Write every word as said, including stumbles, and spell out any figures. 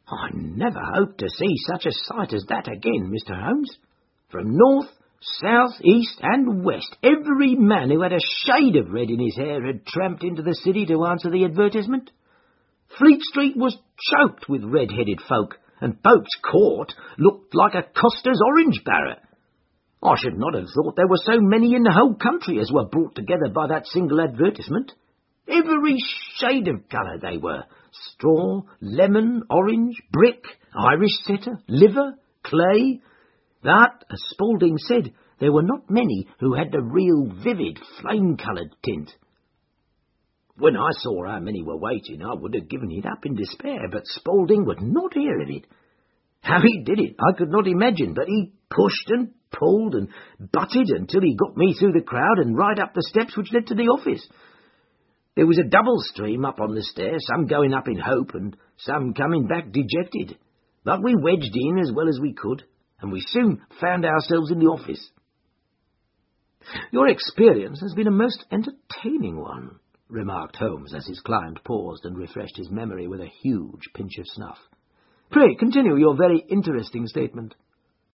I never hope to see such a sight as that again, Mister Holmes. From north, south, east and west, every man who had a shade of red in his hair had tramped into the city to answer the advertisement. Fleet Street was choked with red-headed folk, and Boat's Court looked like a coster's orange barrow. I should not have thought there were so many in the whole country as were brought together by that single advertisement. Every shade of colour they were: straw, lemon, orange, brick, Irish setter, liver, clay. But, as Spaulding said, there were not many who had the real vivid, flame-coloured tint. When I saw how many were waiting, I would have given it up in despair, but Spaulding would not hear of it. How he did it I could not imagine, but he pushed and pulled and butted until he got me through the crowd and right up the steps which led to the office. There was a double stream up on the stair, some going up in hope and some coming back dejected. But we wedged in as well as we could, and we soon found ourselves in the office. "Your experience has been a most entertaining one," remarked Holmes as his client paused and refreshed his memory with a huge pinch of snuff. "Pray continue your very interesting statement."